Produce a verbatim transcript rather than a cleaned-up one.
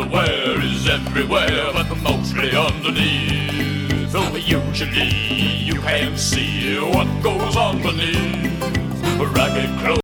underwear is everywhere, but mostly underneath. Though usually you can't see what goes on beneath. Ragged clothes